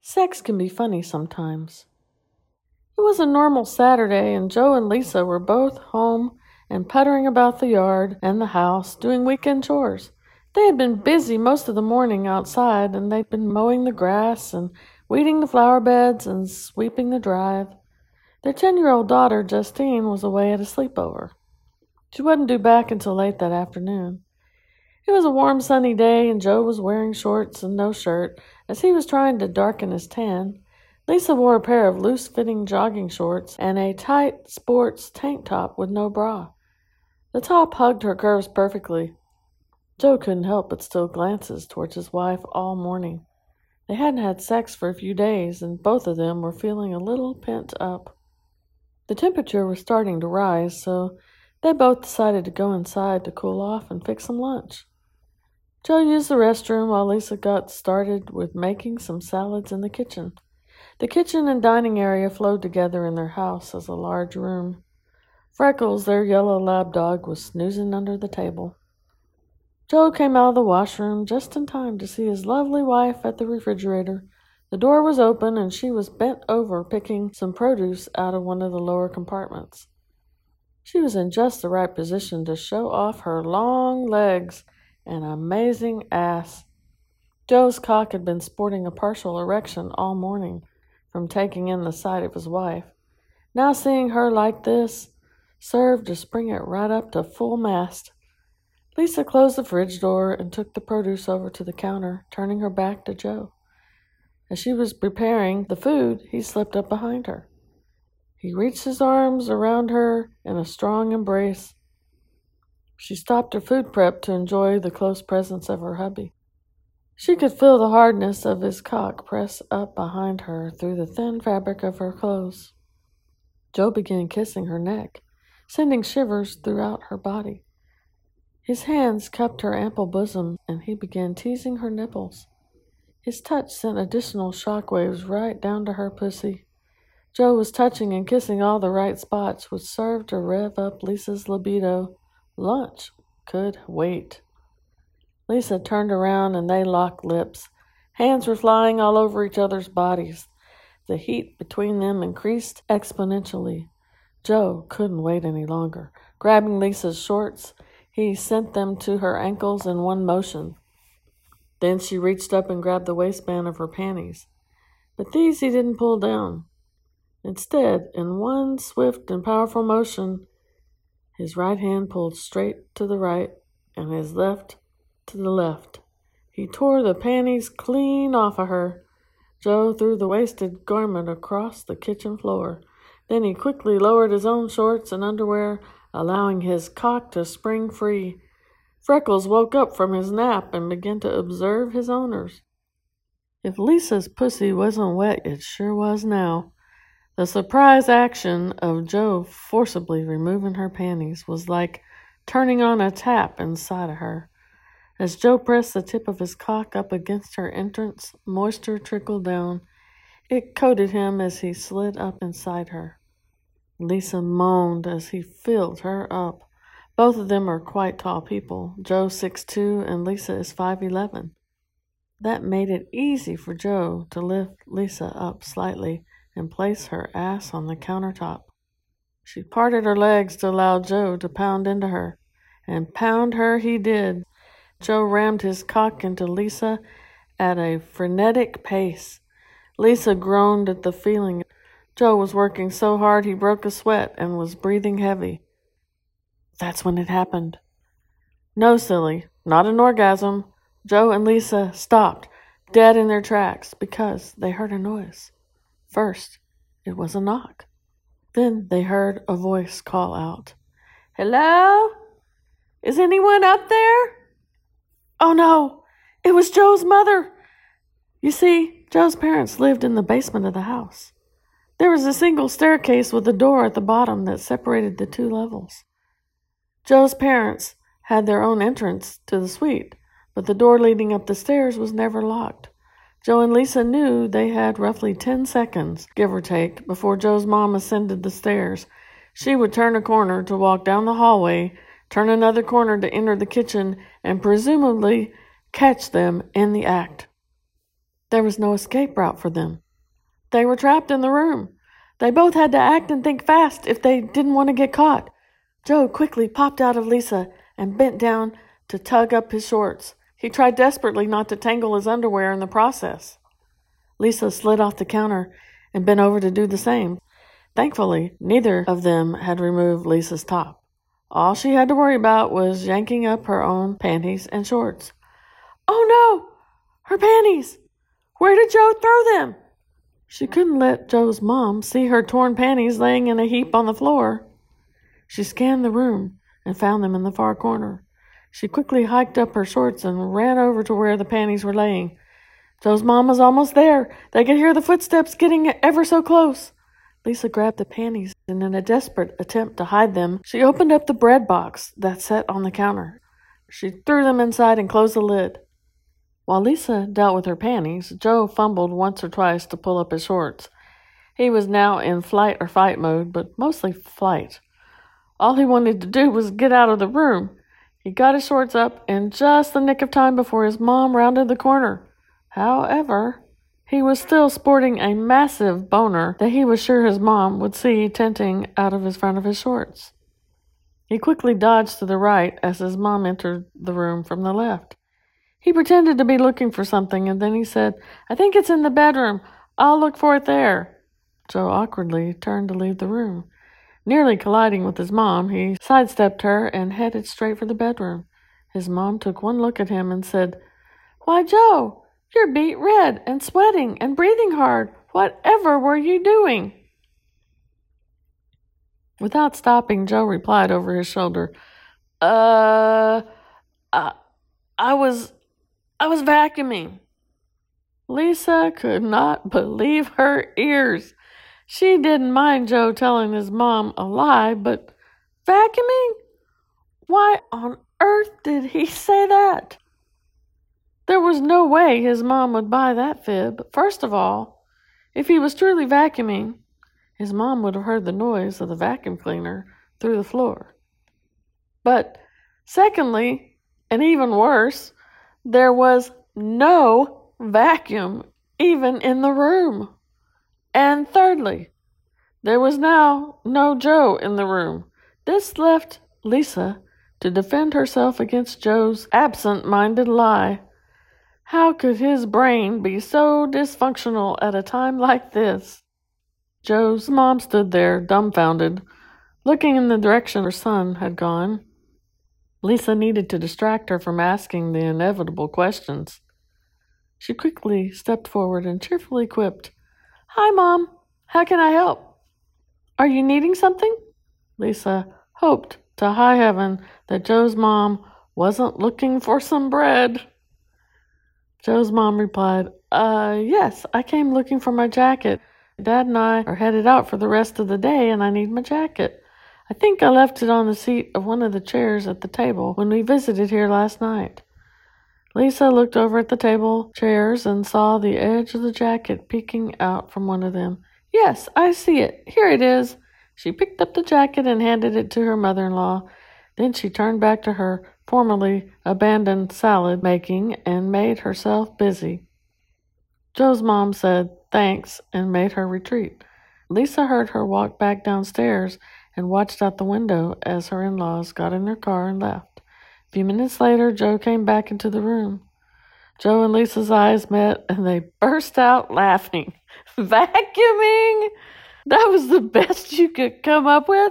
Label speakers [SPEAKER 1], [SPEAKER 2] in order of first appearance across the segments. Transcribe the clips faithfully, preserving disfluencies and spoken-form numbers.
[SPEAKER 1] Sex can be funny sometimes. It was a normal Saturday, and Joe and Lisa were both home and puttering about the yard and the house, doing weekend chores. They had been busy most of the morning outside, and they'd been mowing the grass and weeding the flower beds and sweeping the drive. Their ten-year-old daughter, Justine, was away at a sleepover. She wouldn't due back until late that afternoon. It was a warm, sunny day, and Joe was wearing shorts and no shirt as he was trying to darken his tan. Lisa wore a pair of loose-fitting jogging shorts and a tight sports tank top with no bra. The top hugged her curves perfectly. Joe couldn't help but steal glances towards his wife all morning. They hadn't had sex for a few days, and both of them were feeling a little pent up. The temperature was starting to rise, so they both decided to go inside to cool off and fix some lunch. Joe used the restroom while Lisa got started with making some salads in the kitchen. The kitchen and dining area flowed together in their house as a large room. Freckles, their yellow lab dog, was snoozing under the table. Joe came out of the washroom just in time to see his lovely wife at the refrigerator. The door was open, and she was bent over picking some produce out of one of the lower compartments. She was in just the right position to show off her long legs and amazing ass. Joe's cock had been sporting a partial erection all morning from taking in the sight of his wife. Now seeing her like this served to spring it right up to full mast. Lisa closed the fridge door and took the produce over to the counter, turning her back to Joe. As she was preparing the food, he slipped up behind her. He reached his arms around her in a strong embrace. She stopped her food prep to enjoy the close presence of her hubby. She could feel the hardness of his cock press up behind her through the thin fabric of her clothes. Joe began kissing her neck, sending shivers throughout her body. His hands cupped her ample bosom, and he began teasing her nipples. His touch sent additional shock waves right down to her pussy. Joe was touching and kissing all the right spots, which served to rev up Lisa's libido. Lunch could wait. Lisa turned around and they locked lips. Hands were flying all over each other's bodies. The heat between them increased exponentially. Joe couldn't wait any longer. Grabbing Lisa's shorts, he sent them to her ankles in one motion. Then she reached up and grabbed the waistband of her panties. But these he didn't pull down. Instead, in one swift and powerful motion, his right hand pulled straight to the right and his left to the left. He tore the panties clean off of her. Joe threw the wasted garment across the kitchen floor. Then he quickly lowered his own shorts and underwear, allowing his cock to spring free. Freckles woke up from his nap and began to observe his owners. If Lisa's pussy wasn't wet, it sure was now. The surprise action of Joe forcibly removing her panties was like turning on a tap inside of her. As Joe pressed the tip of his cock up against her entrance, moisture trickled down. It coated him as he slid up inside her. Lisa moaned as he filled her up. Both of them are quite tall people. Joe six foot two and Lisa is five foot eleven. That made it easy for Joe to lift Lisa up slightly and place her ass on the countertop. She parted her legs to allow Joe to pound into her, and pound her he did. Joe rammed his cock into Lisa at a frenetic pace. Lisa groaned at the feeling. Joe was working so hard he broke a sweat and was breathing heavy. That's when it happened. No, silly, not an orgasm. Joe and Lisa stopped, dead in their tracks, because they heard a noise. First, it was a knock. Then they heard a voice call out, "Hello? Is anyone up there?" Oh no, it was Joe's mother. You see, Joe's parents lived in the basement of the house. There was a single staircase with a door at the bottom that separated the two levels. Joe's parents had their own entrance to the suite, but the door leading up the stairs was never locked. Joe and Lisa knew they had roughly ten seconds, give or take, before Joe's mom ascended the stairs. She would turn a corner to walk down the hallway, turn another corner to enter the kitchen, and presumably catch them in the act. There was no escape route for them. They were trapped in the room. They both had to act and think fast if they didn't want to get caught. Joe quickly popped out of Lisa and bent down to tug up his shorts. He tried desperately not to tangle his underwear in the process. Lisa slid off the counter and bent over to do the same. Thankfully, neither of them had removed Lisa's top. All she had to worry about was yanking up her own panties and shorts. Oh no! Her panties! Where did Joe throw them? She couldn't let Joe's mom see her torn panties laying in a heap on the floor. She scanned the room and found them in the far corner. She quickly hiked up her shorts and ran over to where the panties were laying. Joe's mom was almost there. They could hear the footsteps getting ever so close. Lisa grabbed the panties, and in a desperate attempt to hide them, she opened up the bread box that sat on the counter. She threw them inside and closed the lid. While Lisa dealt with her panties, Joe fumbled once or twice to pull up his shorts. He was now in flight or fight mode, but mostly flight. All he wanted to do was get out of the room. He got his shorts up in just the nick of time before his mom rounded the corner. However, he was still sporting a massive boner that he was sure his mom would see tenting out of his front of his shorts. He quickly dodged to the right as his mom entered the room from the left. He pretended to be looking for something, and then he said, I think it's in the bedroom. I'll look for it there. Joe awkwardly turned to leave the room. Nearly colliding with his mom, he sidestepped her and headed straight for the bedroom. His mom took one look at him and said, Why, Joe, you're beet red and sweating and breathing hard. Whatever were you doing? Without stopping, Joe replied over his shoulder, Uh, I, I was... I was vacuuming. Lisa could not believe her ears. She didn't mind Joe telling his mom a lie, but vacuuming? Why on earth did he say that? There was no way his mom would buy that fib. First of all, if he was truly vacuuming, his mom would have heard the noise of the vacuum cleaner through the floor. But secondly, and even worse, there was no vacuum even in the room. And thirdly, there was now no Joe in the room. This left Lisa to defend herself against Joe's absent-minded lie. How could his brain be so dysfunctional at a time like this? Joe's mom stood there, dumbfounded, looking in the direction her son had gone. Lisa needed to distract her from asking the inevitable questions. She quickly stepped forward and cheerfully quipped, Hi, Mom. How can I help? Are you needing something? Lisa hoped to high heaven that Joe's mom wasn't looking for some bread. Joe's mom replied, Uh, yes, I came looking for my jacket. Dad and I are headed out for the rest of the day, and I need my jacket. I think I left it on the seat of one of the chairs at the table when we visited here last night. Lisa looked over at the table chairs and saw the edge of the jacket peeking out from one of them. Yes, I see it. Here it is. She picked up the jacket and handed it to her mother-in-law. Then she turned back to her formerly abandoned salad making and made herself busy. Joe's mom said thanks and made her retreat. Lisa heard her walk back downstairs and watched out the window as her in-laws got in their car and left. A few minutes later, Joe came back into the room. Joe and Lisa's eyes met, and they burst out laughing. Vacuuming? That was the best you could come up with?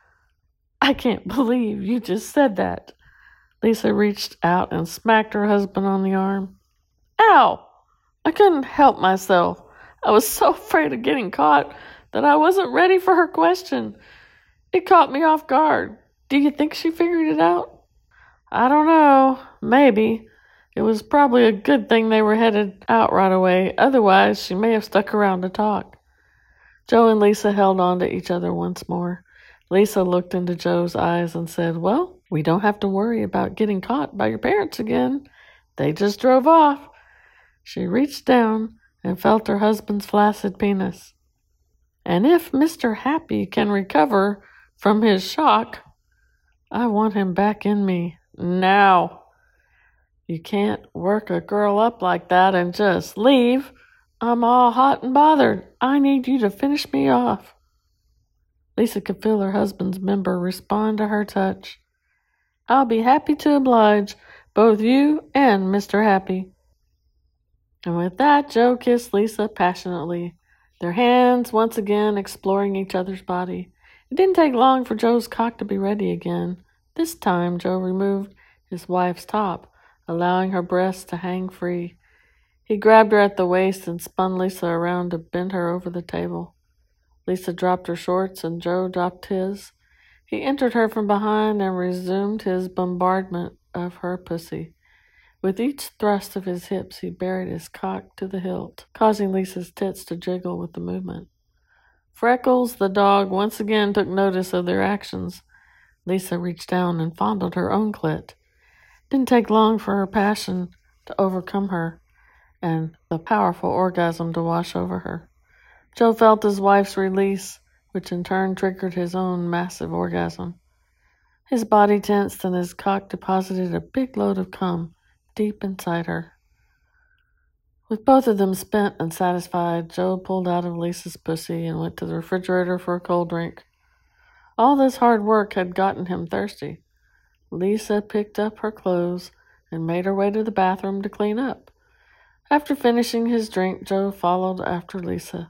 [SPEAKER 1] I can't believe you just said that. Lisa reached out and smacked her husband on the arm. Ow! I couldn't help myself. I was so afraid of getting caught that I wasn't ready for her question. It caught me off guard. Do you think she figured it out? I don't know. Maybe. It was probably a good thing they were headed out right away. Otherwise, she may have stuck around to talk. Joe and Lisa held on to each other once more. Lisa looked into Joe's eyes and said, Well, we don't have to worry about getting caught by your parents again. They just drove off. She reached down and felt her husband's flaccid penis. And if Mister Happy can recover from his shock, I want him back in me now. You can't work a girl up like that and just leave. I'm all hot and bothered. I need you to finish me off. Lisa could feel her husband's member respond to her touch. I'll be happy to oblige, both you and Mister Happy. And with that, Joe kissed Lisa passionately, their hands once again exploring each other's body. It didn't take long for Joe's cock to be ready again. This time, Joe removed his wife's top, allowing her breasts to hang free. He grabbed her at the waist and spun Lisa around to bend her over the table. Lisa dropped her shorts and Joe dropped his. He entered her from behind and resumed his bombardment of her pussy. With each thrust of his hips, he buried his cock to the hilt, causing Lisa's tits to jiggle with the movement. Freckles, the dog, once again took notice of their actions. Lisa reached down and fondled her own clit. Didn't take long for her passion to overcome her and the powerful orgasm to wash over her. Joe felt his wife's release, which in turn triggered his own massive orgasm. His body tensed and his cock deposited a big load of cum deep inside her. With both of them spent and satisfied, Joe pulled out of Lisa's pussy and went to the refrigerator for a cold drink. All this hard work had gotten him thirsty. Lisa picked up her clothes and made her way to the bathroom to clean up. After finishing his drink, Joe followed after Lisa.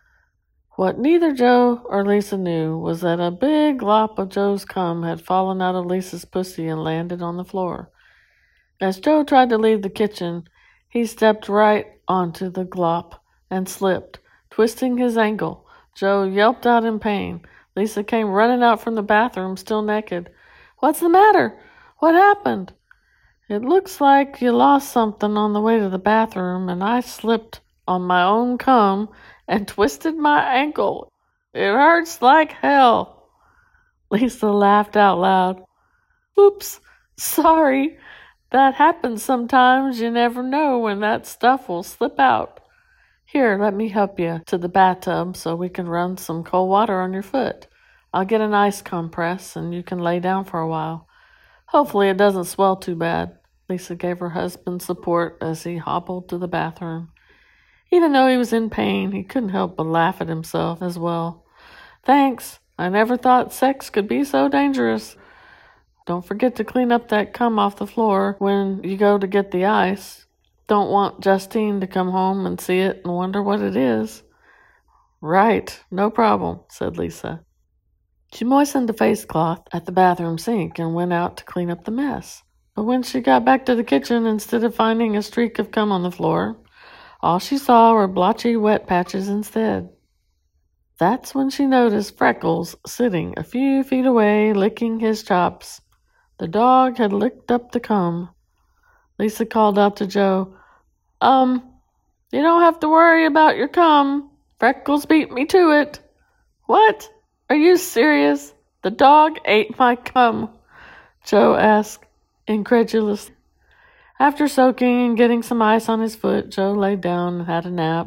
[SPEAKER 1] What neither Joe or Lisa knew was that a big glop of Joe's cum had fallen out of Lisa's pussy and landed on the floor. As Joe tried to leave the kitchen, he stepped right onto the glop and slipped, twisting his ankle. Joe yelped out in pain. Lisa came running out from the bathroom, still naked. What's the matter? What happened? It looks like you lost something on the way to the bathroom, and I slipped on my own cum and twisted my ankle. It hurts like hell. Lisa laughed out loud. Oops, sorry. That happens sometimes. You never know when that stuff will slip out. Here, let me help you to the bathtub so we can run some cold water on your foot. I'll get an ice compress and you can lay down for a while. Hopefully it doesn't swell too bad. Lisa gave her husband support as he hobbled to the bathroom. Even though he was in pain, he couldn't help but laugh at himself as well. Thanks. I never thought sex could be so dangerous. Don't forget to clean up that cum off the floor when you go to get the ice. Don't want Justine to come home and see it and wonder what it is. Right, no problem, said Lisa. She moistened the face cloth at the bathroom sink and went out to clean up the mess. But when she got back to the kitchen, instead of finding a streak of cum on the floor, all she saw were blotchy wet patches instead. That's when she noticed Freckles sitting a few feet away, licking his chops. The dog had licked up the cum. Lisa called out to Joe, Um, you don't have to worry about your cum. Freckles beat me to it. What? Are you serious? The dog ate my cum? Joe asked, incredulous. After soaking and getting some ice on his foot, Joe laid down and had a nap.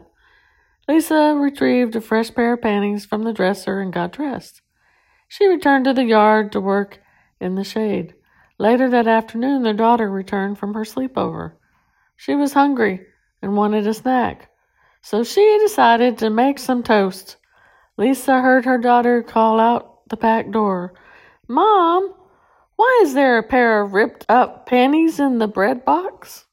[SPEAKER 1] Lisa retrieved a fresh pair of panties from the dresser and got dressed. She returned to the yard to work in the shade. Later that afternoon, their daughter returned from her sleepover. She was hungry and wanted a snack, so she decided to make some toast. Lisa heard her daughter call out the back door, Mom, why is there a pair of ripped-up panties in the bread box?